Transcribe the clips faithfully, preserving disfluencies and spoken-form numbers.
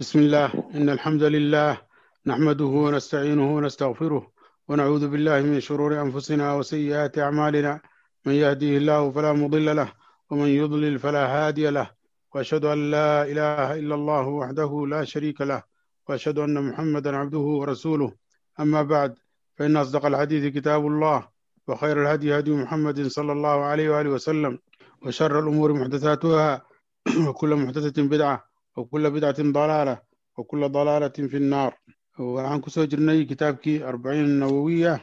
بسم الله إن الحمد لله نحمده ونستعينه ونستغفره ونعوذ بالله من شرور أنفسنا وسيئات أعمالنا من يهديه الله فلا مضل له ومن يضلل فلا هادي له وأشهد أن لا إله إلا الله وحده لا شريك له وأشهد أن محمدا عبده ورسوله أما بعد فإن أصدق الحديث كتاب الله وخير الهدي هدي محمد صلى الله عليه وآله وسلم وشر الأمور محدثاتها وكل محدثة بدعة وكل بدعة ضلالة وكل ضلالة في النار. وعن كسو جرني كتابكي أربعين النووية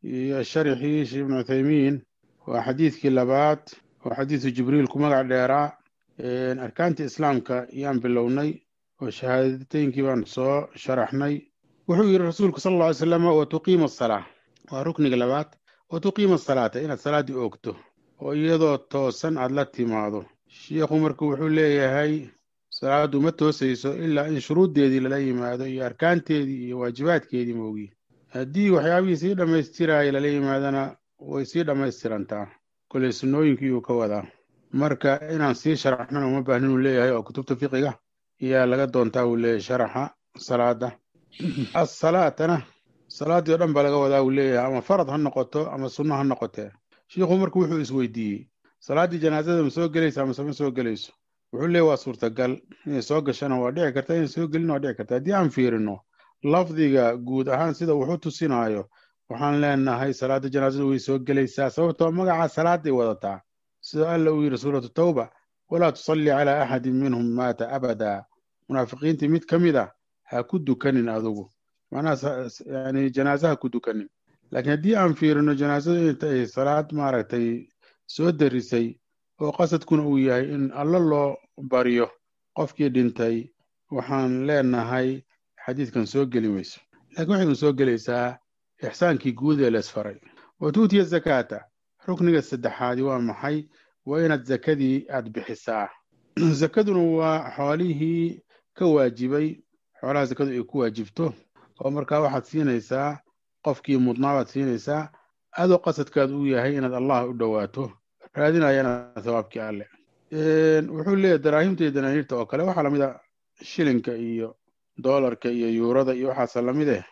الشرحي شيخ ابن عثيمين وحديث كلابات وحديث جبريل كما قاعد يرى أركان الإسلام كيان باللوني وشهادتين كيان صو شرحني وحوي الرسول صلى الله عليه وسلم وتقيم الصلاة وركن كلابات وتقيم الصلاة إن الصلاة دي أوكتو ويضو توسن عدلتي ماضو الشيخ مركو حولي هاي salaadu ma toosayso ilaa in shuruuddeedii lala yimaado iyo arkaanteedii iyo waajibaadkeedii moogi haddii waxyaabihii sii dhammaystiraaya lala yimaadana way sii dhammaystirantaa koley sunnooyinkii uu ka wadaa marka inaan sii sharaxnana uma baahnin uu leeyahay oo kutubta fiqiga ayaa laga doontaa uu leeyahay sharaxa salaada assalaatana salaaddii oo dhan baa laga wadaa uu leeyahay ama farad ha noqoto ama sunno ha noqotee shiikhu marka wuxuu isweydiiyey salaaddii janaasada ma soo gelaysa amase ma soo gelayso wuxuu leeyahay waa suurtagal inay soo gashana waa dhici karta inay soo gelin waa dhici karta haddii aan fiirino lafdiga guud ahaan sida wuxuu tusinaayo waxaan leenahay salaada janaasada way soo gelaysaa sababtoo magaca salaaday wadataa sida alla uu yidhi suuratu tawba walaa tusalli calaa axadin minhum maata abadaa munaafiqiintii mid ka mid a ha ku dukanin adugu macnaha yani janaasaha ku dukanin laakiin haddii aan fiirino janaasada inay tahay salaad maaragtay soo darisay oo qasadkuna uu yahay in alla loo baryo qofkii dhintay waxaan leenahay xadiidkan soo geli mayso laakiin waxay soo gelaysaa ixsaankii guud ee leesfaray wa tuutiya zakaata rukniga saddexaadi waa maxay waa inaad zakadii aad bixisaa zakaduna waa xoolihii ka waajibay xoolaha zakadu ay ku waajibto oo markaa waxaad siinaysaa qofkii mudnaa baad siinaysaa adoo qasadkaad uu yahay inaad allah u dhowaato raadinayana thawaabkii alle wuxuu leeyahay daraahimta iyo danaaniirta oo kale waxaa lamid a shilinka iyo doolarka iyo yuurada iyo waxaasa lamid eh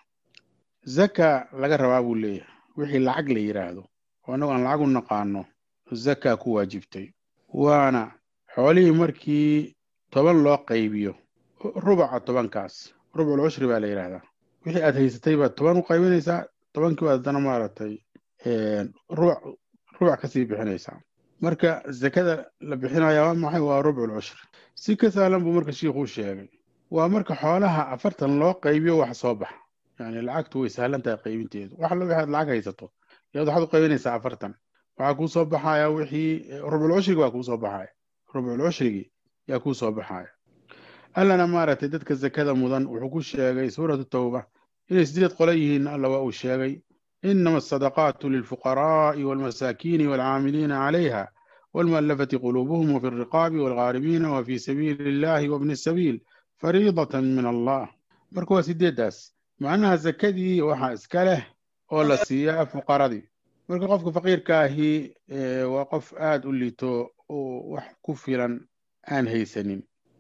zaka laga rabaa buu leeyahay wixii lacag la yidhaahdo oo annagu aan lacag u naqaano zaka ku waajibtay waana xoolihii markii toban loo qaybiyo rubaca tobankaas rubcul cushri baa la yidhaahdaa wixii aad haysatay baad toban u qaybinaysaa tobankii baad haddana maaragtay rubac rubac kasii bixinaysaa marka zakada la bixinaya waa maxay waa rubcul cushri si ka sahlan buu marka shiikhuu sheegay waa marka xoolaha afartan loo qaybiyo wax soo baxa yani lacagtu way sahlan tahay qaybinteedu wax la waxaad lacag haysato yaad waxaad u qaybinaysaa afartan waxaa kuu soo baxaya wixii rubcul cushrigi waa kuu soo baxaya rubcul cushrigi yaa kuu soo baxaya allana maaragtay dadka zakada mudan wuxuu ku sheegay suuratu tawba inay sideed qole yihiin alla waa uu sheegay إنما الصدقات للفقراء والمساكين والعاملين عليها والمؤلفة قلوبهم وفي الرقاب والغارمين وفي سبيل الله وابن السبيل فريضة من الله مركوا سيداس معناها زكدي وحا اسكاله ولا سيا فقردي مركوا قفك فقير كاهي وقف آد الليتو وح كفرا آن هيسنين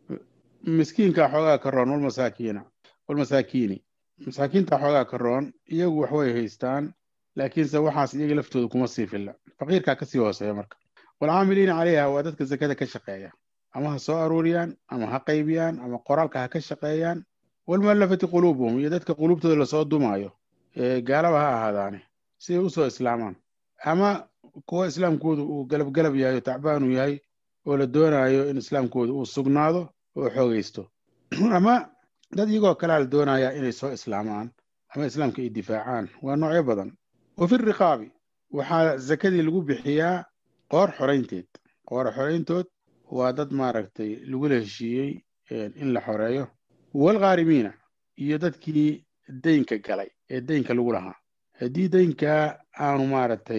مسكين كاحوغا كرون والمساكين والمساكين masaakiinta xoogaa ka roon iyagu wax way haystaan laakiinse waxaas iyaga laftooda kuma sii filla faqiirkaa kasii hooseeya marka walcaamiliina calayha waa dadka zakada ka shaqeeya ama ha soo aruuriyaan ama ha qaybiyaan ama qoraalka ha ka shaqeeyaan walmuallafati quluubuhum iyo dadka quluubtooda lasoo dumaayo ee gaalaba ha ahaadaane si ay usoo islaamaan ama kuwa islaamkooda uu galabgalab yahay oo tacbaanu yahay oo la doonayo in islaamkooda uu sugnaado oo xoogaysto ama dad iyagoo kalea la doonayaa inay soo islaamaan ama islaamka ay difaacaan waa noocyo badan wa fi riqaabi waxaa zakadii lagu bixiyaa qoor xoraynteed qoor xorayntood waa dad maaragtay lagula heshiiyey in la xoreeyo walghaarimiina iyo dadkii daynka galay ee daynka lagu lahaa haddii daynka aanu maaragtay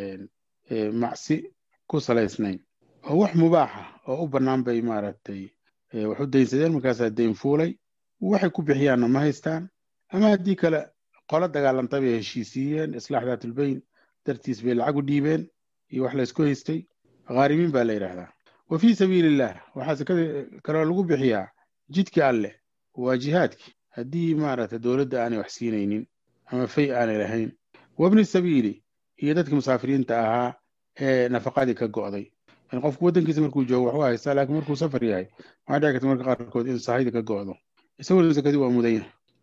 macsi ku salaysnayn oo wax mubaaxa oo u bannaan bay maaragtay wax u daynsadeen markaasaa dayn fuulay waxay ku bixiyaanna ma haystaan ama haddii kale qolo dagaalantay bay heshiisiiyeen islaax daatulbayn dartiis bay lacag u dhiibeen iyo wax laysku haystay ghaarimiin baa la yidhaahdaa wa fii sabiili illah waxaa sakada kaloo lagu bixiyaa jidkii alleh waa jihaadkii haddii maaragtay dowladda aanay wax siinaynin ama fay aanay lahayn. wabni sabiili iyo dadkii musaafiriinta ahaa ee nafaqadii ka go'day. yani qofku waddankiisa markuu joogo waxu haystaa, laakiin markuu safar yahay waxaa dhici karta marka qaarkood in sahayda ka go'do, isaguna sakadii waa mudanya.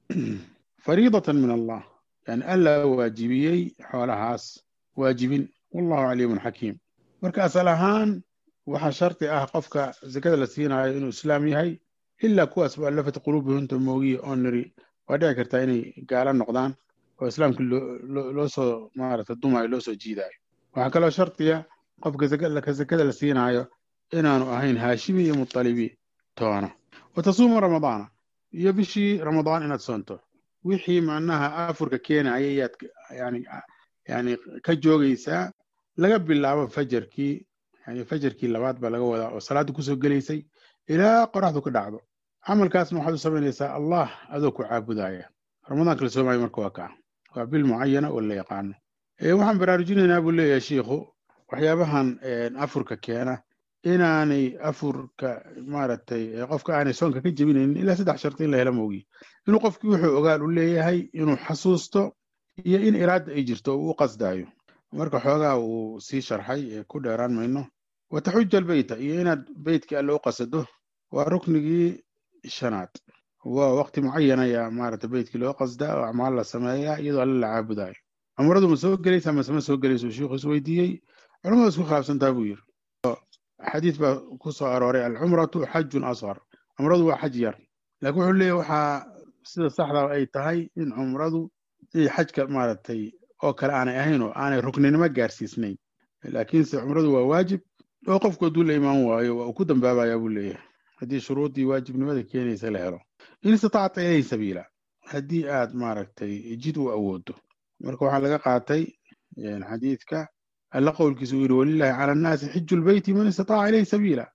fariidatan min allah, yani alla waajibiyey xoolahaas waajibin. wallahu caliimun xakiim. marka asal ahaan waxaa sharti ah qofka sakada la siinaayo inuu islaam yahay, ilaa kuwaas mu'allafat quluubuhum moogiye oo niri waa dhici kartaa inay gaala noqdaan oo islaamka loo soo maarata dumaayo loo soo jiidaayo. waxaa kaloo shartiya qofka sakada la siinaayo inaanu ahayn haashimi iyo mutalibi toona. watasuumu ramadaana, iyo bishii ramadaan inaad soonto. wixii macnaha afurka keenaya ayaad yani yani ka joogaysaa laga bilaabo fajarkii, yani fajarkii labaad baa laga wadaa oo salaada kusoo gelaysay ilaa qoraxdu ka dhacdo. camalkaasna waxaad u samaynaysaa allah adoo ku caabudaya. ramadaanka la soomayo marka waa kaa, waa bil mucayana oo la yaqaano. waxaan baraarujinaynaa buu leeyahay shiikhu waxyaabahan afurka keena inaanay afurka maaragtay qofka aanay soonka ka jebinaynin ilaa saddex sharti in la helo moogi. inuu qofkii wuxuu ogaal u leeyahay, inuu xasuusto, iyo in iraada ay jirto uu u qasdaayo. marka xoogaa uu sii sharxay ku dheeraan mayno. wataxuja albeyta, iyo inaad beytkii alle u qasado, waa ruknigii shanaad. waa waqti mucayan ayaa maaragtay beytkii loo qasdaa oo acmaal la sameeyaa iyadoo alle la caabudayo. cumradu ma soo gelaysa mase ma soo gelayso shiikhu is weydiiyey. culamadu isku khilaafsantaa buu yiri. xadiis baa ku soo arooray alcumratu xajun asghar, cumradu waa xaj yar. laakiin wuxuu leeyahy waxaa sida saxda ay tahay in cumradu iyo xajka maaragtay oo kale aanay ahayn oo aanay rukninimo gaarsiisnayn, laakiinse cumradu waa waajib oo qofku hadduu la imaan waayo waa uu ku dambaabayaa buu leeyahay haddii shuruuddii waajibnimada keenaysa la helo. in istatacta ilayhi sabiila, haddii aad maaragtay jid u awoodo. marka waxaa laga qaatay xadiidka alla qowlkiisa uu yidhi walilahi cala annaasi xiju lbeyti man istataaca ilayhi sabiila.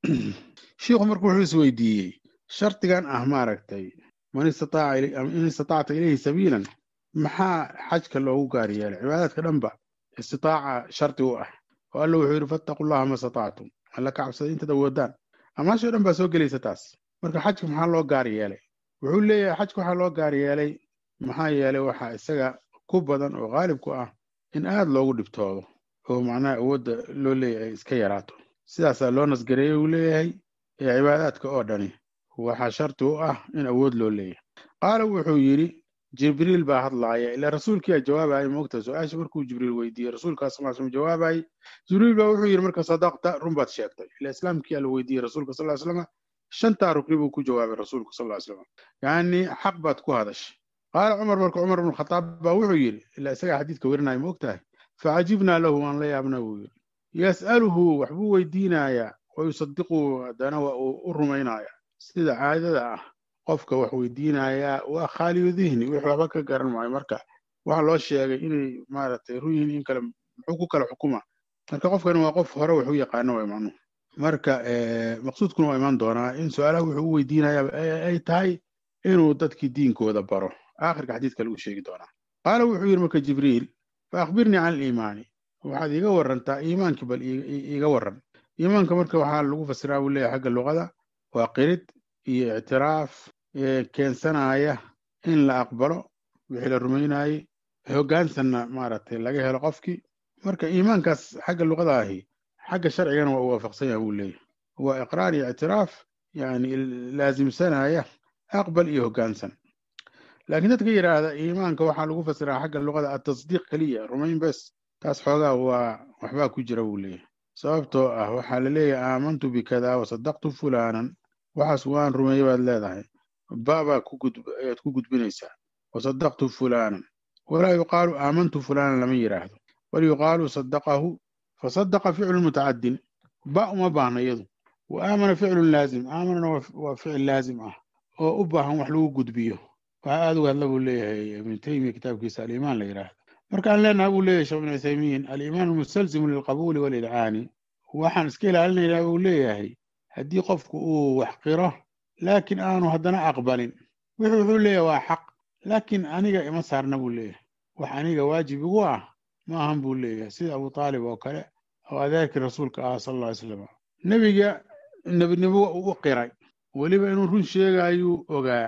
shiikhu marka wuxuu is weydiiyey shardigan ah maaragtay man istataaca in istatacta ilayhi sabiilan maxaa xajka loogu gaar yeelay? cibaadaadka dhanba istitaaca shardi u ah oo alla wuxuu yidhi fattaqu llaha ma statactum, alla ka cabsada intaad awoodaan. amaashoo dhan baa soo gelaysa taas. marka xajka maxaa loo gaar yeelay? wuxuu leeyahay xajka waxaa loo gaar yeelay maxaa yeelay waxaa isaga ku badan oo qaalib ku ah in aad loogu dhibtoodo oo macnaha awoodda loo leeyahay iska yaraato. sidaasaa loo nasgareeyey uu leeyahay ee cibaadaadka oo dhani waxaa sharti u ah in awood loo leeyahay. qaala wuxuu yidhi jibriil baa hadlaaya, ilaa rasuulkiyaa jawaabaya moogta su-aasha markuu jibriil weydiiyey rasuulkaa sal ll slam jawaabayay. jibriil baa wuxuu yidhi marka sadaqta, run baad sheegtay. ilaa islaamkii la weydiiyey rasuulka sal ll slam shantaa rukni buu ku jawaabay rasuulku sal ll slam, yacni xaq baad ku hadashay. qaala cumar, marka cumar ibnu khataab baa wuxuu yidhi, ilaa isagaa xadiidka werinaya ma ogtahay, facajibnaa lahu, waan la yaabna buu yidhi. yas'aluhu, waxbuu weydiinayaa, wayusadiqu, haddana waa uu u rumaynaya. sida caadada ah qofka wax weydiinayaa waa khaaliyu dihni, wix waxba ka garan maayo. marka waxa loo sheegay inay maaragtay run yihiin in kale muxuu ku kala xukuma. marka qofkan waa qof hore wax u yaqaano way macnuhu. marka maqsuudkuna waa imaan doonaa in su-aalaha wuxuu u weydiinayaa ay tahay inuu dadkii diinkooda baro. aakhirka xadiidka lagu sheegi doonaa. qaala wuxuu yidhi marka jibriil, fa akhbirnii can aliimaani, waxaad iiga warantaa iimaankii, bal iiga waran. iimaanka marka waxaa lagu fasiraa buu leeyahay xagga luqada waa qirid iyo ictiraaf keensanaya in la aqbalo wixii la rumaynayey, hoggaansanna maaragtay laga helo qofkii. marka iimaankaas xagga luqada ahi xagga sharcigana waa u waafaqsan yahay buu leeyahay. waa iqraar iyo ictiraaf, yani laasimsanaya aqbal iyo hoggaansan. laakiin dadka yidhaahda iimaanka waxaa lagu fasiraa xagga luqada atasdiiq keliya, rumayn bes, taas xoogaa waa waxbaa ku jira buu leeyahay. sababtoo ah waxaa la leeyahay aamantu bikada wasadaqtu fulaanan, waxaas waan rumeeyey baad leedahay, babaa ayaad ku gudbinaysaa, wasadaqtu fulaanan. walaa yuqaalu aamantu fulaanan lama yidhaahdo, bal yuqaalu sadaqahu, fasadaqa ficlu mutacadin, ba uma baahna iyadu. wa aamana ficlun laazim, aamanana waa ficil laazim ah oo u baahan wax lagu gudbiyo. waxaa aad uga hadla buu leeyahay ibnu taymiya kitaabkiisa aliimaan la yidhaahdo. markaan leenaha buu leeyahay sheekh ibnu cuthaymiin aliimaanu mustalzimu lilqabuuli walidcaani, waxaan iska ilaalinaynaa buu leeyahay haddii qofku uu wax qiro laakiin aanu haddana aqbalin, wuxuu wuxuu leeyahay waa xaq, laakiin aniga ima saarna buu leeyahay, wax aniga waajib igu ah ma ahan buu leeyahay. sida abu taalib oo kale oo adeerkii rasuulka ah sal alla alay slam, nebiga nebinimo u qiray, weliba inuu run sheegayuu ogaa,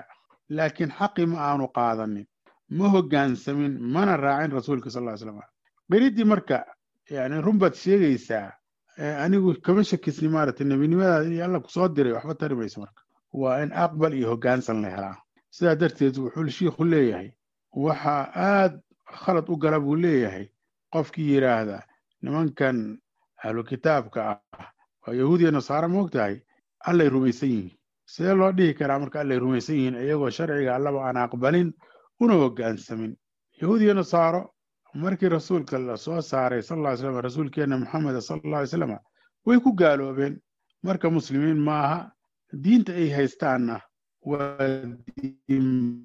laakiin xaqi ma aanu qaadanin ma hoggaansamin mana raacin rasuulka sal ll slam qiriddii marka yani run baad sheegaysaa anigu kama shakisni maaragtay nebinimadaada iyo alla kusoo diray waxba tari mayso marka waa in aqbal iyo hoggaansan la helaa sidaa darteed wuxuu shiikhu leeyahay waxaa aad khalad u gala buu leeyahay qofkii yidhaahda nimankan ahlu kitaabka ah waa yahuudiya nasaara moogtahay allay rumaysan yihiin sidee loo dhihi karaa marka allay rumaysan yihiin iyagoo sharciga allaba aan aqbalin una hoggaansamin yahuudiya nasaaro markii rasuulka la soo saaray sal ll ly slam rasuulkeenna maxameda sal alla alay slam way ku gaaloobeen marka muslimiin maaha diinta ay haystaanna waa diin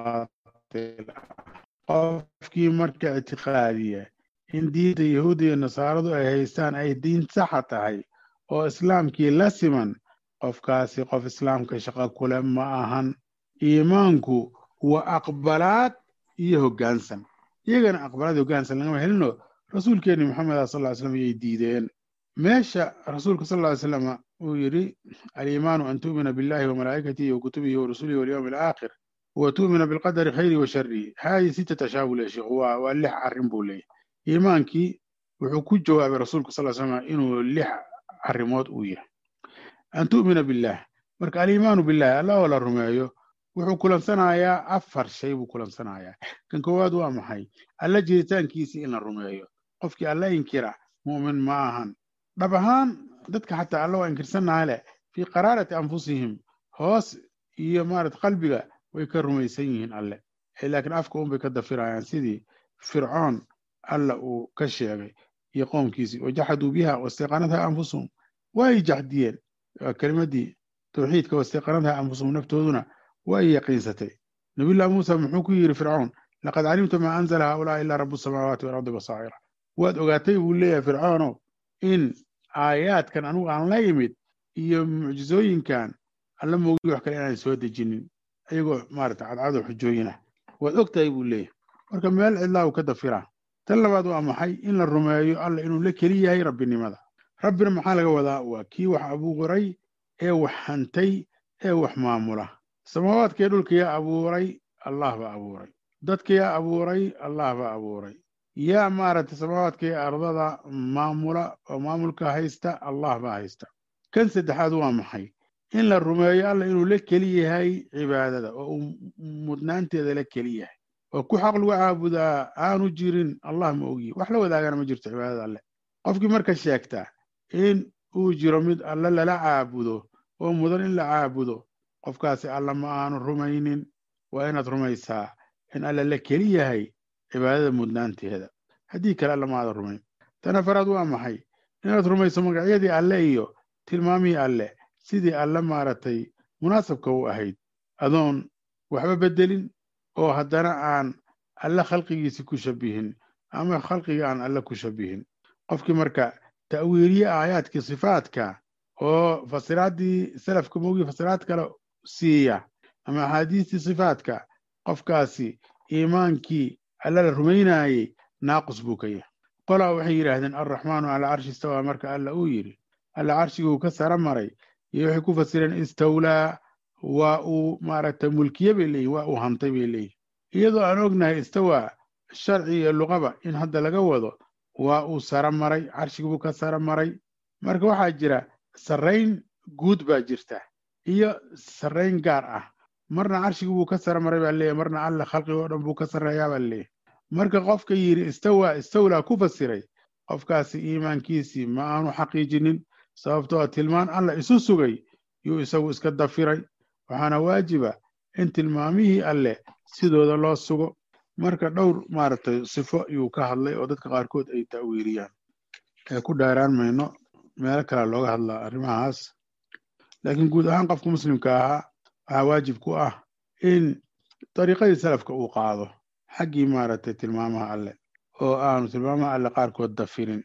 baatil qofkii marka ictiqaadiya in diinta yahuudiya nasaaradu ay haystaan ay diin saxa tahay oo islaamkii la siman qofkaasi qof islaamka shaqo kule ma ahan iimaanku waa aqbalaad iyo hoggaansan iyagana aqbalaad iyo hoggaansan lagama helino rasuulkeenni maxameda sal ly slam ayay diideen meesha rasuulka sal ly slam uu yidhi aliimaanu an tu'mina billahi wa malaa'ikatihi wa kutubihi wa rusulihi walyawmi alaakhir wa tu'mina bilqadari khayri wa sharihi haadi sittata ashyaa buu leeyahy sheekhu waa waa lix arrin buu leeyahy iimaankii wuxuu ku jawaabay rasuulka sal ly slam inuu lix arrimood uu yahay an tu'mina billah marka aliimaanu billahi alla oo la rumeeyo wuxuu kulansanayaa afar shay buu kulansanayaa kan koowaad waa maxay alla jiritaankiisii in la rumeeyo qofkii alla inkira mu'min ma ahan dhab ahaan dadka xataa alla waa inkirsannaha leh fii qaraarati anfusihim hoos iyo maarat qalbiga way ka rumaysan yihiin alle laakiin afka un bay ka dafirayaan sidii fircoon alla uu ka sheegay iyo qoomkiisii wajaxaduu biha wastayqanatha anfusuhum way jaxdiyeen kelimadii tawxiidka wastayqanatha anfusuhum naftooduna way yaqiinsatay nabiyullahi muusa muxuu ku yidhi fircoon laqad calimta maa anzala haulaa ilaa rabu samaawaati walardi basaa'ira waad ogaatay buu leeyahay fircoono in aayaadkan anugu aan la imid iyo mucjizooyinkan alla moogi wax kale inaan soo dejinin ayagoo maarata cadcado xujooyinah waad ogtahay buu leeyahay marka meel cidlaa uu ka dafiraa tan labaad waa maxay in la rumeeyo alla inuu la keli yahay rabbinimada rabbina maxaa laga wadaa waa kii wax abuuray ee wax hantay ee wax maamula samaawaadkee dhulka yaa abuuray allah baa abuuray dadka yaa abuuray allah baa abuuray yaa maaragtay samaawaadkee ardada maamula oo maamulka haysta allah baa haysta kan saddexaad waa maxay in la rumeeyo alla inuu la keli yahay cibaadada oo uu mudnaanteeda la keli yahay oo ku xaq lagu caabudaa aanu jirin allah ma ogiye wax la wadaagana ma jirto cibaadada alle qofkii marka sheegtaa in uu jiro mid alle lala caabudo oo mudan in la caabudo qofkaasi alla ma aanu rumaynin waa inaad rumaysaa in alla la keli yahay cibaadada mudnaanteeda haddii kale alla ma aada rumayn tan afaraad waa maxay inaad rumayso magacyadii alle iyo tilmaamihii alle sidii alle maaragtay munaasabka u ahayd adoon waxba beddelin oo haddana aan alle khalqigiisi ku shabihin ama khalqiga aan alle ku shabihin qofkii marka ta'wiiliye aayaadkii sifaadka oo fasiraaddii salafka moogi fasiraad kale siiya ama axaadiistii sifaadka qofkaasi iimaankii alla la rumaynaayey naaqus buu ka yahay qolaa waxay yidhaahdeen alraxmaanu calaa carshi istawaa marka alla uu yidhi alla carshiguu ka sara maray iyo waxay ku fasireen istawlaa waa uu maaragtay mulkiye bay leeyihin waa uu hantay bay leeyihin iyadoo aan ognahay istawaa sharci iyo luqaba in hadda laga wado waa uu sara maray carshigibuu ka sara maray marka waxaa jira sarrayn guud baa jirta iyo sarrayn gaar ah marna carshigi buu ka sara maray baa leeyahy marna alle khalqiga oo dhan buu ka sarreeyaa baa leeyahy marka qofka yidhi istawaa istawlaa ku fasiray qofkaasi iimaankiisii ma aanu xaqiijinin sababtoo tilmaan alla isu sugay yuu isagu iska dafiray waxaana waajiba in tilmaamihii alle sidooda loo sugo marka dhowr maaragtay sifo yuu ka hadlay oo dadka qaarkood ay ta'wiiliyaan ee ku dhaaraan mayno meelo kale looga hadlaa arrimahaas laakiin guud ahaan qofka muslimka ahaa waxaa waajib ku ah in dariiqadii salafka uu qaado xaggii maaragtay tilmaamaha alle oo aanu tilmaamaha alle qaarkood dafirin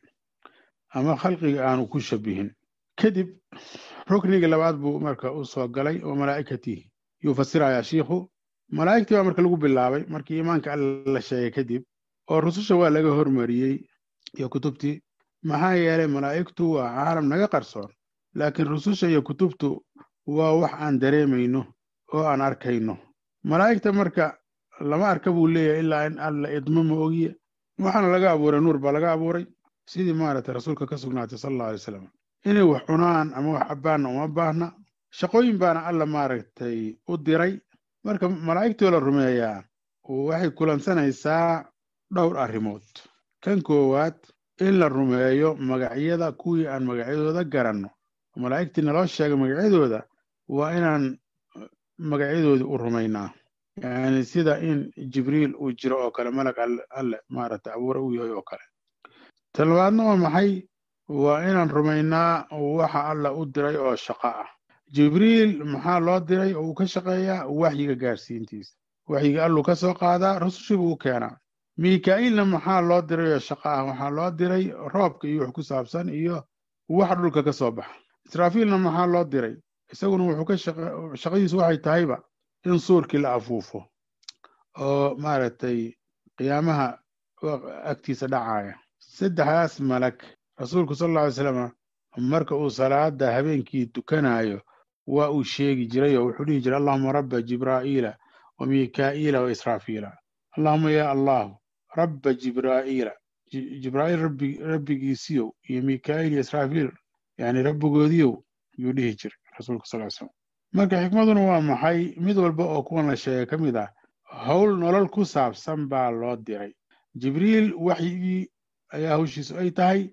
ama khalqiga aanu ku shabihin kadib rukniga labaad buu marka u soo galay oo malaa'ikatihi yuu fasirayaa shiikhu malaa'igtii baa marka lagu bilaabay markii iimaanka alle la sheegay kadib oo rususha waa laga hormariyey iyo kutubtii maxaa yeelay malaa'igtu waa caalam naga qarsoon laakiin rususha iyo kutubtu waa wax aan dareemayno oo aan arkayno malaa'igta marka lama arka buu leeyahay ilaa in alla idmo ma ogiye waxaana laga abuuray nuur baa laga abuuray sidii maaragtay rasuulka ka sugnaatay sala allahu alay wasalam inay wax cunaan ama wax cabbaanna uma baahna shaqooyin baana alla maaragtay u diray marka malaa'igtoo la rumeeyaa waxay kulansanaysaa dhowr arrimood kan koowaad in la rumeeyo magacyada kuwii aan magacyadooda garanno malaa'igtii naloo sheegay magacyadooda waa inaan magacyadoodii u rumaynaa yani sida in jibriil uu jiro oo kale malag alle maaragtay abuure uu yahay oo kale tan labaadna waa maxay waa inaan rumaynaa waxa alla u diray oo shaqo ah jibriil maxaa loo diray oo uu ka shaqeeyaa waxyiga gaarsiintiisa waxyiga alluu ka soo qaadaa rusushii buu u keenaa miikaa'ilna maxaa loo diray oo shaqo ah waxaa loo diray roobka iyo wax ku saabsan iyo wax dhulka ka soo baxa israafiilna maxaa loo diray isaguna wuxuu ka shaqadiisu waxay tahayba in suurkii la afuufo oo maaragtay qiyaamaha agtiisa dhacaya saddexdaas malag rasuulku sal alla alay slam marka uu salaada habeenkii tukanayo waa uu sheegi jiray oo wuxuu dhihi jiray allahuma rabba jibraa'iila wa miikaa'iila wa israafiila allahuma yaa allahu rabba jibraa'iila jibraa'iil rabbi rabbigiisiyow iyo miikaa'iil iyo israafiil yani rabbigoodiyow yuu dhihi jiray rasuulku sal ly slam marka xikmaduna waa maxay mid walba oo kuwan la sheegay ka mid ah howl nolol ku saabsan baa loo diray jibriil waxyigii ayaa hawshiisu ay tahay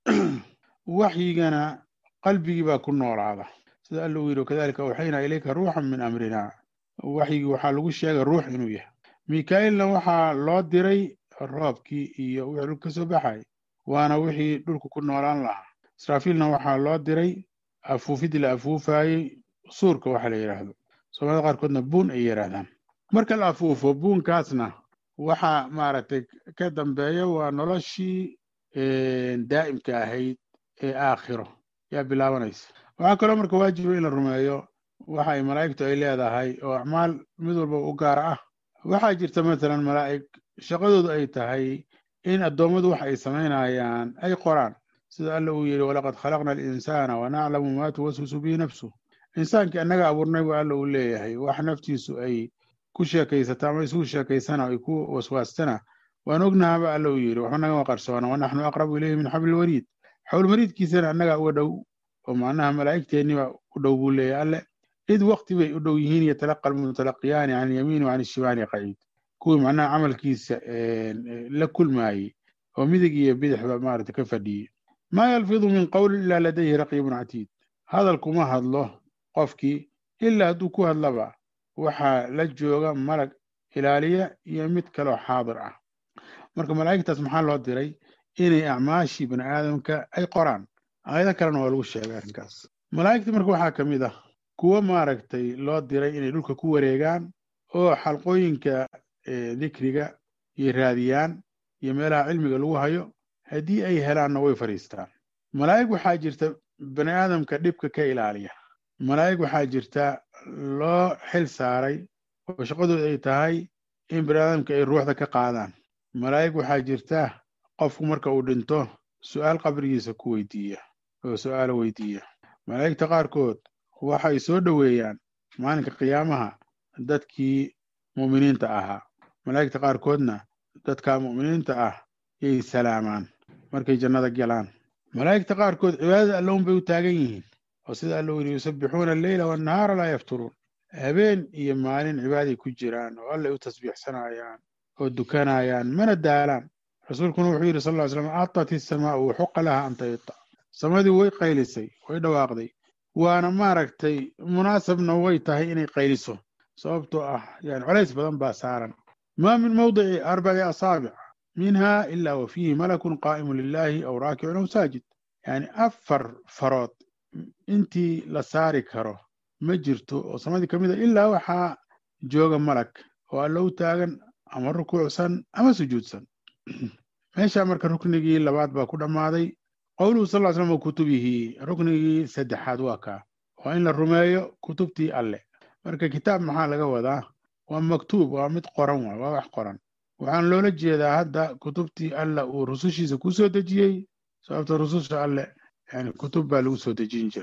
waxyigana qalbigii baa ku noolaada sida alla uu yidhi kadalika awxaynaa ilayka ruuxan min amrinaa waxyigii waxaa lagu sheegay ruux inuu yahay miikaa'ilna waxaa loo diray roobkii iyo wixii dhulka ka soo baxay waana wixii dhulku ku noolaan lahaa israafiilna waxaa loo diray afuufidii la afuufaayey suurka waxa la yidhaahdo soomaalida qaarkoodna buun ay yidhaahdaan marka la afuufo buunkaasna waxaa maaragtay ka dambeeya waa noloshii daa'imka ahayd ee aakhiro yaa bilaabanaysa waxaa kaloo marka waajiba in la rumeeyo waxa ay malaa'igtu ay leedahay oo acmaal mid walba u gaara ah waxaa jirta matalan malaa'ig shaqadoodu ay tahay in addoommadu wax ay samaynayaan ay qoraan sida alla uu yidhi walaqad khalaqna alinsaana wanaclamu maa tuwaswisu bihi nafsuh insaankii annaga abuurnay buu alla uu leeyahay wax naftiisu ay ku sheekaysata ama isugu sheekaysana ay ku waswaastana waan ognahaba alla uu yidhi waxba nagama qarsoona wanaxnu aqrabu ilayhi min xabli lwariid xawl mariidkiisana annaga uga dhow oo macnaha malaa'igteenniba u dhow buu leeyahay alle id waqti bay u dhow yihiin yatalaqa almutalaqiyaani can ilyamiini wa can ishimaali qaciid kuwii macnaha camalkiisa la kulmaayey oo midig iyo bidixba maaragta ka fadhiyey maa yalfidu min qowlin ilaa ladayhi raqiibun catiid hadal kuma hadlo qofkii ilaa hadduu ku hadlaba waxaa la jooga malag ilaaliya iyo mid kaloo xaadir ah marka malaa'igtaas maxaa loo diray inay acmaashii bani aadamka ay qoraan aayado kalena waa lagu sheegay arrinkaas malaa'igta marka waxaa ka mid ah kuwo maaragtay loo diray inay dhulka ku wareegaan oo xalqooyinka dikriga iyo raadiyaan iyo meelaha cilmiga lagu hayo haddii ay helaanna way fadhiistaan malaa'ig waxaa jirta bani aadamka dhibka ka ilaaliya malaa'ig waxaa jirta loo xil saaray oo shaqadooda ay tahay in bani aadamka ay ruuxda ka qaadaan malaa'ig waxaa jirta qofku marka uu dhinto su'aal qabrigiisa ku weydiiya oo su'aalo weydiiya malaa'igta qaarkood waxay soo dhoweeyaan maalinka qiyaamaha dadkii mu'miniinta ahaa malaa'igta qaarkoodna dadka mu'miniinta ah yay salaamaan markay jannada galaan malaa'igta qaarkood cibaadada alla un bay u taagan yihiin oo sida alla uu yidhi yusabbixuuna alleyla wannahaara laa yafturuun habeen iyo maalin cibaaday ku jiraan oo allay u tasbiixsanayaan oo dukanayaan mana daalaan rasuulkuna wuxuu yidhi sal ll ly slam atat isamaa'u waxuqa laha an tayta samadii way qaylisay way dhawaaqday waana maaragtay munaasabna way tahay inay qayliso sababtoo ah yani colays badan baa saaran maa min mawdici arbaci asaabic minha ila wa fiihi malakun qaa'imun lilahi aw raakicun aw saajid yani afar farood intii la saari karo ma jirto oo samadii ka mid a ilaa waxaa jooga malag oo alla u taagan ama rukuucsan ama sujuudsan meesha marka ruknigii labaad baa ku dhammaaday qowluhu sal ll slam wa kutubihi ruknigii saddexaad waa kaa waa in la rumeeyo kutubtii alle marka kitaab maxaa laga wadaa waa maktuub waa mid qoran waa waa wax qoran waxaan loola jeedaa hadda kutubtii alla uu rusushiisa ku soo dejiyey sababta rususha alle yani kutub baa lagu soo dejin jiray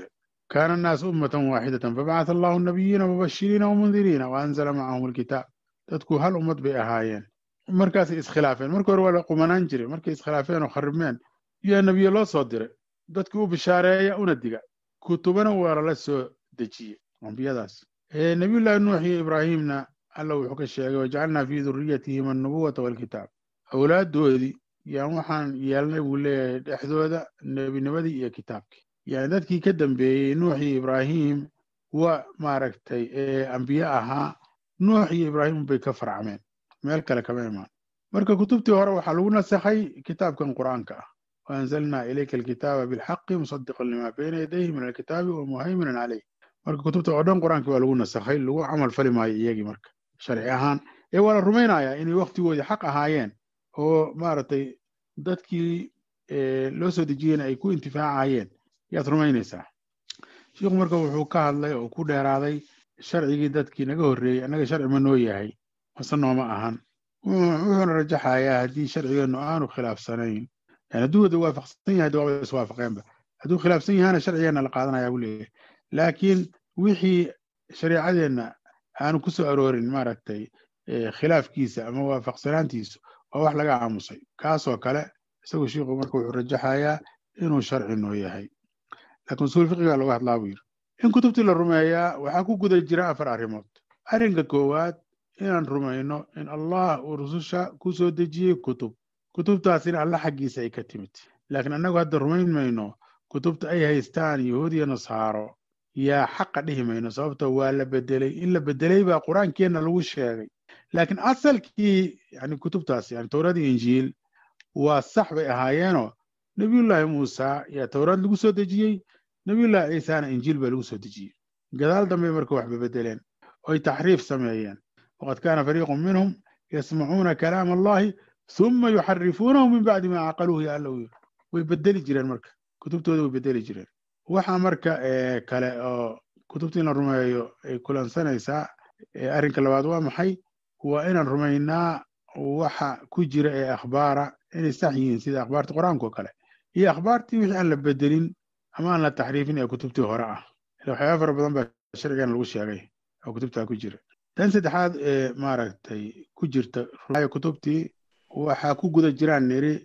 kaana annaasu ummatan waaxidatan fabacatha allahu nabiyiina mubashiriina wamundiriina waanzala macahum alkitaab. dadku hal ummad bay ahaayeen, markaasay iskhilaafeen. markii hore waa la qumanaan jiray, markay iskhilaafeen oo kharibmeen yaa nebiye loo soo diray, dadkii u bishaareeya una diga, kutubana waa lala soo dejiyey ambiyadaas. nabiyullaahi nuux iyo ibraahimna alla wuxuu ka sheegay wajacalnaa fii duriyatihim annubuwata waalkitaab. awlaaddoodii yaan waxaan yeelnay buu leeyahay dhexdooda nebinimadii iyo kitaabkii. yani dadkii ka dambeeyey nuux iyo ibraahim waa maaragtay ambiye ahaa, nuux iyo ibraahim bay ka farcmeen, meel kale kama imaan. marka kutubtii hore waxaa lagu nasakhay kitaabkan qur'aanka ah. waanzalnaa ilayka alkitaaba bilxaqi musadiqan limaa bayna yadayhi min alkitaabi wamuhayminan caleyh. marka kutubta oo dhan qur'aankii waa lagu nasakhay, lagu camal fali maayo iyagii marka sharci ahaan. ee waa la rumaynayaa inay waktigoodii xaq ahaayeen oo maaragtay dadkii loo soo dejiyeyna ay ku intifaacayeen yaad rumaynaysaa. sheikhu marka wuxuu ka hadlay oo ku dheeraaday sharcigii dadkii naga horreeyey annaga sharci ma noo yahay mase nooma ahan. wuxuuna rajaxayaa haddii sharcigeennu aanu khilaafsanayn, yani hadduu wada waafaqsan yahay waaba iswaafaqeenba, hadduu khilaafsan yahana sharcigeenna la qaadanaya buu leeyahay. laakiin wixii shareecadeenna aanu ku soo aroorin maaragtay khilaafkiisa ama waafaqsanaantiisu waa wax laga aamusay. kaasoo kale isagu shiikhu marka wuxuu rajaxayaa inuu sharci noo yahay. laakiin usuul fiqiga looga hadlaa buu yidhi in kutubtii la rumeeyaa waxaa ku guda jira afar arrimood. arrinka koowaad inaan rumayno in allah uu rususha ku soo dejiyey kutub, kutubtaasina alla xaggiisa ay ka timid. laakiin annagu hadda rumayn mayno kutubta ay haystaan yahuud iyo nasaaro, yaa xaqa dhihi mayno, sababto waa la bedelay. in la bedelay baa qur-aankeenna lagu sheegay. laakiin asalkii yani kutubtaas yani towrad iyo injiil waa sax bay ahaayeenoo nabiyullaahi muusa yaa towraad lagu soo dejiyey, nabiyullaahi ciisana injiil baa lagu soo dejiyey. gadaal dambe marka waxba bedeleen oy taxriif sameeyeen. waqad kaana fariiqun minhum yasmacuuna kalaama allahi uma yuxarifuunahu min bacdi maa caqaluuhu ya alla u yiri. way bedeli jireen, marka kutubtooda way bedeli jireen. waxaa marka kale oo kutubta in la rumeeyo ay kulansanaysaa. arrinka labaad waa maxay? waa inaan rumaynaa waxa ku jira ee akhbaara inay sax yihiin, sida akhbaarta qur-aanka oo kale, iyo akhbaartii wixii aan la bedelin ama aan la taxriifin ee kutubtii hore ah. waxyaaba fara badan baa sharcigan lagu sheegay oo kutubtaa ku jira. tan saddexaad ee maaragtay ku jirta kutubtii waxaa ku guda jiraan niri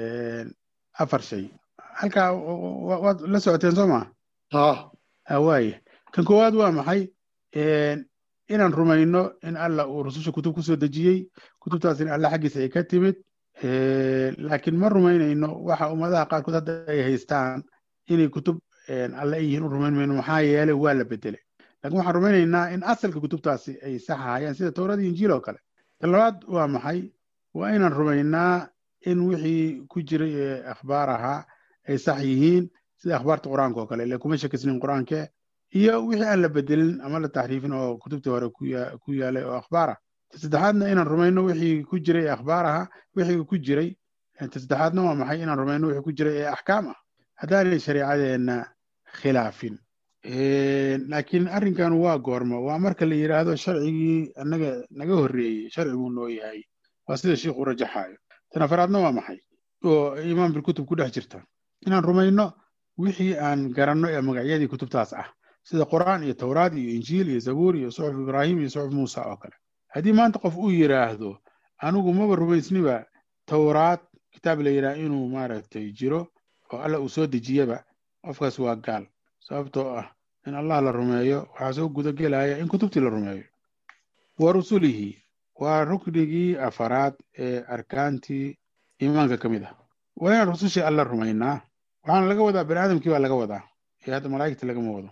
afar shay. halkaa waad la socoteen soo maa? waaye kan koowaad waa maxay? inaan rumayno in alla uu rususha kutub ku soo dejiyey, kutubtaasina alla xaggiisa ay ka timid. laakiin ma rumaynayno waxa ummadaha qaarkood hadda ay haystaan inay kutub alla ay yihiin u rumayn mayno, maxaa yeelay waa la bedelay. laakiin waxaan rumaynaynaa in asalka kutubtaasi ay sax ahaayeen, sida towrada iyo injiil oo kale. tan labaad waa maxay? waa inaan rumaynaa in wixii ku jiray ee akhbaar ahaa ay sax yihiin, sida akhbaarta qur-aanka oo kale, ile kuma shakisnin qur-aanke, iyo wixii aan la bedelin ama la taxriifin oo kutubtii hore ku yaalay oo akhbaara. ta saddexaadna inaan rumayno wixii ku jiray ee akhbaar ahaa wixii ku jiray. ta saddexaadna waa maxay? inaan rumayno wixii ku jiray ee axkaam ah haddaanay shareecadeenna khilaafin. laakiin arrinkan waa goorma? waa marka la yidhaahdo sharcigii annaga naga horreeyey sharci buu noo yahay. waa sida sheikhu rajaxaayo. tan afaraadna waa maxay? oo imaan bilkutub ku dhex jirta, inaan rumayno wixii aan garanno ee magacyadii kutubtaas ah, sida qur'aan iyo towraad iyo injiil iyo zabuur iyo suxuf ibraahim iyo suxuf muusa oo kale. haddii maanta qof uu yidhaahdo anigu maba rumaysniba towraad kitaab la yidhaha inuu maaragtay jiro oo alla uu soo dejiyaba, qofkaas waa gaal. sababtoo ah in allah la rumeeyo waxaa soo gudagelaya in kutubtii la rumeeyo. wa rusulihi waa ruknigii afaraad ee arkaantii iimaanka ka mid ah. waa inaan rusushii alla rumaynaa. waxaana laga wadaa bani aadamkii baa laga wadaa, ee hadda malaa'igta lagama wado.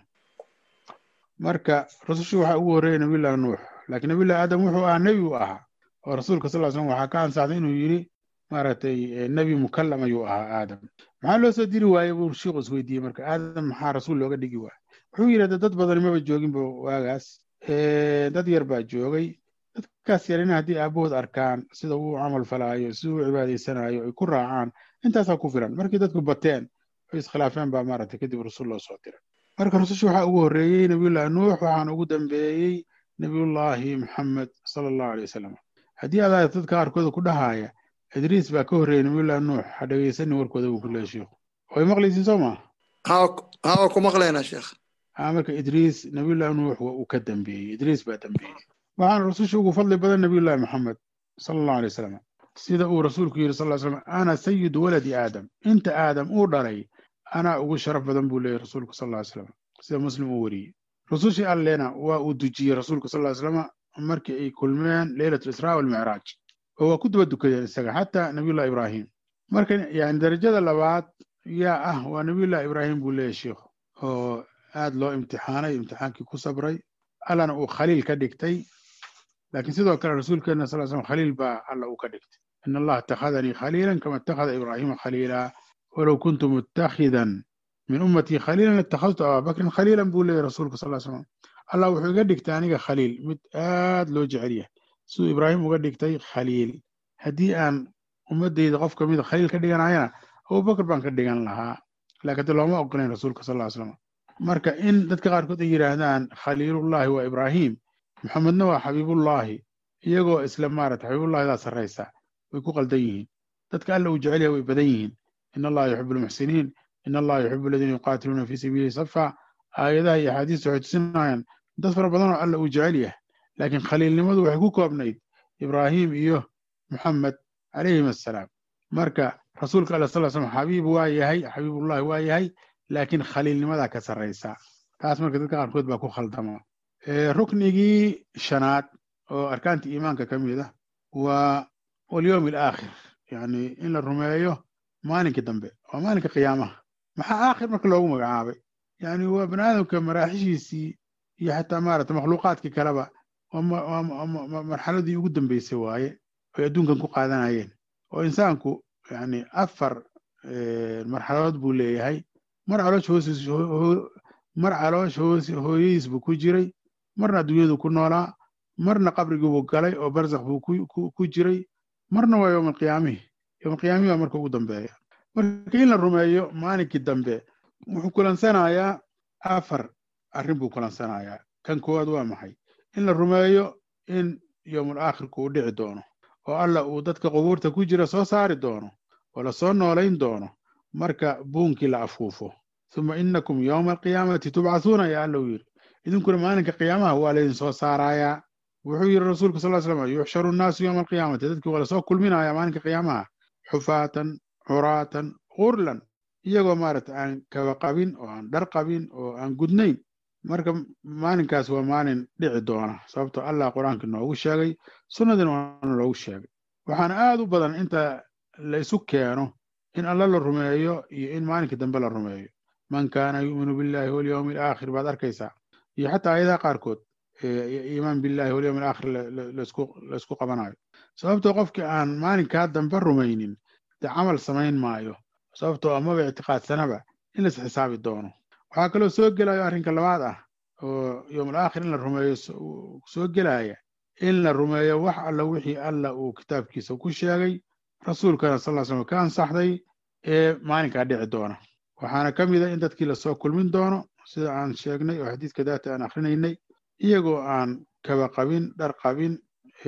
marka rusushii waxaa ugu horreeyay nabiyullahi nuux, laakiin nabiyullahi aadam wuxuu ahaa nebi u ahaa, oo rasuulka sal ll slam waxaa ka ansaxday inuu yidhi maaragtay nebi mukallam ayuu ahaa aadam. maxaa loo soo diri waayey buu shiiku isweydiiyey. marka aadam maxaa rasuul looga dhigi waaya? wuxuu yidhahda dad badani maba jooginba waagaas, dad yar baa joogay. dadkaas yarina haddii aabahood arkaan sida uu camal falaayo, sida uu cibaadaysanayo, ay ku raacaan, intaasaa ku filan. markii dadku bateen oy iskhilaafeen baa maaragtay kadib rasuul loo soo diray. marka rususha waxaa ugu horreeyey nabiyullahi nuux, waxaana ugu dambeeyey nabiyullaahi maxamed sala allahu alay wasalam. haddii adaa dadka qaarkooda ku dhahaaya idriis baa ka horreeyey nabiyullahi nuux, ha dhegeysanin warkooda buu ku leeyahay sheikhu. way maqlaysiin soo maa? haa ku maqlaynaa sheekh. marka idriis nabiyullahi nuux waa uu ka dambeeyey idriis baa dambeeyey waxaana rasusha ugu fadli badan nabiyullahi maxamed sala allahu alay wasalam sida uu rasuulku yidhi sal ly slam ana sayidu waladi aadam inta aadam uu dhalay anaa ugu sharaf badan buu leeyahy rasuulku sal ly slam sida muslim uu wariyey rusushii allena waa uu dujiyey rasuulku sal ly slam markii ay kulmeen leylat israa walmicraaj oo waa ku daba dukadeen isaga xataa nabiyullahi ibraahim marka yani darajada labaad yaa ah waa nabiyullahi ibraahim buu leeyahy sheikhu oo aad loo imtixaanay imtixaankii ku sabray allana uu khaliil ka dhigtay laakiin sidoo kale rasuulkeena sal slam khaliil baa alla uu ka dhigtay in allaha itakhadanii khaliilan kama itakhada ibraahima khaliila walow kuntu mutakhidan min ummatii khaliilan itakhadtu abaabakrin khaliilan buu leeyahy rasuulka sal slam allah wuxuu iga dhigtay aniga khaliil mid aad loo jecel yahay siduu ibraahim uga dhigtay khaliil haddii aan ummadayda qof kamida khaliil ka dhiganayana abubakr baan ka dhigan lahaa laakiin looma ogolayn rasuulka sal ly slam marka in dadka qaarkood ay yidhaahdaan khaliilullahi waa ibraahim maxamedna waa xabiibullahi iyagoo isla maarata xabiibullahidaa sarraysa way ku qaldan yihiin dadka alla uu jecel yahay way badan yihiin in allaha yuxibu almuxsiniin in allaha yuxibu aladiina yuqaatiluuna fii sabiilihi safa aayadaha iyo axaadiista waxay tusinayaan dad fara badan oo alla uu jecel yahay laakiin khaliilnimadu waxay ku koobnayd ibraahim iyo muxamed calayhim assalaam marka rasuulka alla sal slam xabiib waa yahay xabiibullahi waa yahay laakiin khaliilnimadaa ka sarraysa taas marka dadka qaarkood baa ku khaldama ruknigii shanaad oo arkaantii iimaanka ka mid ah waa walyowmi alaakhir yani in la rumeeyo maalinka dambe waa maalinka qiyaamaha maxaa aakhir marka loogu magacaabay yani waa bani aadamka maraaxishiisii iyo xataa maarata makhluuqaadkii kaleba waa marxaladii ugu dambeysay waaye oy adduunkan ku qaadanayeen oo insaanku yani afar marxaladood buu leeyahay mar caloosh hoosiis mar caloosh hoos hooyadiis buu ku jiray marna adduunyadu ku noolaa marna qabrigii buu galay oo barzakh buu ku jiray marna waa yowm alqiyaamihi yowm alqiyaamihi baa marka ugu dambeeya marka in la rumeeyo maalinkii dambe wuxuu kulansanayaa afar arrin buu kulansanayaa kan koowaad waa maxay in la rumeeyo in yowmul aakhirku uu dhici doono oo alla uu dadka qubuurta ku jira soo saari doono oo la soo noolayn doono marka buunkii la afuufo uma inakum yowma alqiyaamati tubcathuuna yaa alla uu yidhi idinkuna maalinka qiyaamaha waa laydin soo saarayaa wuxuu yidhi rasuulka sal slam yuxsharu nnaasu yowma alqiyaamati dadkii waa lasoo kulminayaa maalinka qiyaamaha xufaatan curaatan gurlan iyagoo maarata aan kaba qabin oo aan dhar qabin oo aan gudnayn marka maalinkaas waa maalin dhici doona sababtoo allah qur-aanka noogu sheegay sunnadiina waana loogu sheegay waxaana aad u badan inta la isu keeno in alla la rumeeyo iyo in maalinka dambe la rumeeyo man kaana yu'minu billahi walyowmi alaakhir baad arkaysaa iyo xataa ayadaha qaarkood iimaan billahi walyowmi alaakhir laisku qabanayo sababtoo qofkii aan maalinkaa dambe rumaynin dee camal samayn maayo sababtoo amaba ictiqaadsanaba in lais xisaabi doono waxaa kaloo soo gelayo arrinka labaad ah oo yowmul aakhir in la rumeeyo soo gelaya in la rumeeyo wax alla wixii alla uu kitaabkiisa ku sheegay rasuulkana sal ll slam ka ansaxday ee maalinkaa dhici doona waxaana ka mid a in dadkii lasoo kulmin doono sida aan sheegnay oo xadiiska daata aan akrinaynay iyagoo aan kaba qabin dhar qabin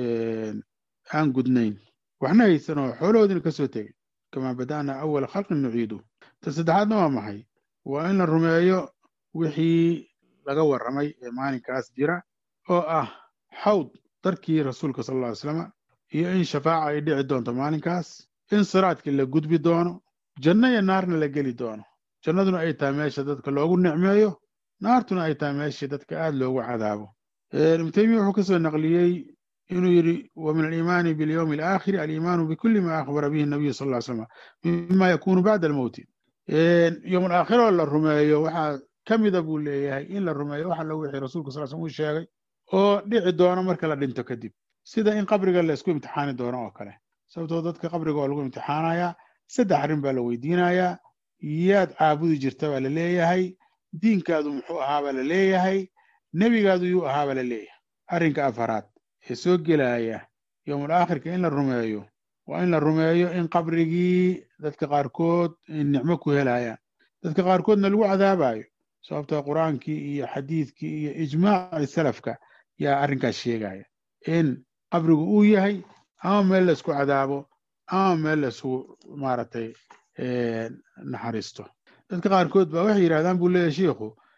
aan gudnayn waxna haysan oo xoolahoodina ka soo tegay kamaa bada'naa awala khalqin nuciidu ta saddexaadna waa maxay waa in la rumeeyo wixii laga warramay ee maalinkaas jira oo ah xawd darkii rasuulka sal alla ly slama iyo in shafaaca ay dhici doonto maalinkaas in siraadkii la gudbi doono janno iyo naarna la geli doono jannaduna ay tahay meesha dadka loogu nicmeeyo naartuna ay tahay meesha dadka aad loogu cadaabo ibnu taymiya wuxuu ka soo naqliyey inuu yidhi wa min aliimaani bilyowmi alaakhiri aliimaanu bikulli ma akhbara bihi nabiyu sal ll slam mima yakunu bacda almowti yowm alaakhiroo la rumeeyo waxaa ka mida buu leeyahay in la rumeeyo wax alla wixii rasuulka sal slam uu sheegay oo dhici doono marka la dhinto kadib sida in qabriga la isku imtixaani doono oo kale sababtoo dadka qabriga waa lagu imtixaanayaa saddex arrin baa la weydiinayaa yaad caabudi jirta baa la leeyahay diinkaadu muxuu ahaa baa la leeyahay nebigaadu yuu ahaa baa la leeyahay arrinka afaraad ee soo gelaya yowmul aakhirka in la rumeeyo waa in la rumeeyo in qabrigii dadka qaarkood nicmo ku helayaan dadka qaarkoodna lagu cadaabayo sababtoo qur-aankii iyo xadiidkii iyo ijmaaci salafka yaa arrinkaas sheegaya in qabrigu uu yahay ama meel la isku cadaabo ama meel la isku maaragtay naxariisto dadka qaarkood baa waxay yidhahdaan buu leeyahay shiikhu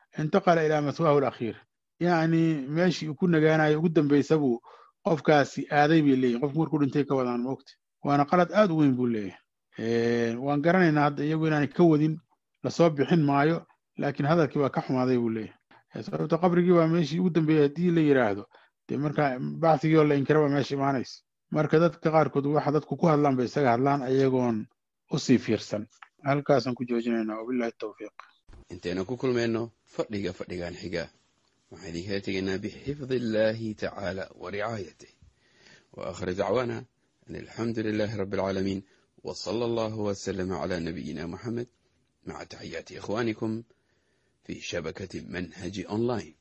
intaqala ilaa mathwaahu alakhiir yacni meeshii uu ku nagaanayo ugu dambaysa buu qofkaasi aaday bay leeyihin qofku markuu dhintay ka wadaan moogta waana qalad aad u weyn buu leeyahay waan garanaynaa hadda iyagu inaanay ka wadin lasoo bixin maayo laakiin hadalkii waa ka xumaaday buu leeyahay sababta qabrigii baa meeshii ugu dambeeyey haddii la yidhaahdo dee marka bacthigii oo la inkira baa meesha imaanaysa marka dadka qaarkood waxa dadku ku hadlaan bay isaga hadlaan ayagoon usii fiirsan halkaasaan ku joojinaynaa wabillahi tawfiiq intaynu ku kulmayno fadhiga fadhigan xiga waxaan idinkaga tegaynaa bixifdi illaahi tacaala wa ricaayatih wa aakhir dacwaana an alxamdu lilaahi rabbi alcaalamiin wa sala allahu wasalama calaa nabiyina muxamed maca taxiyaati ikhwaanikum fi shabakati manhaji online.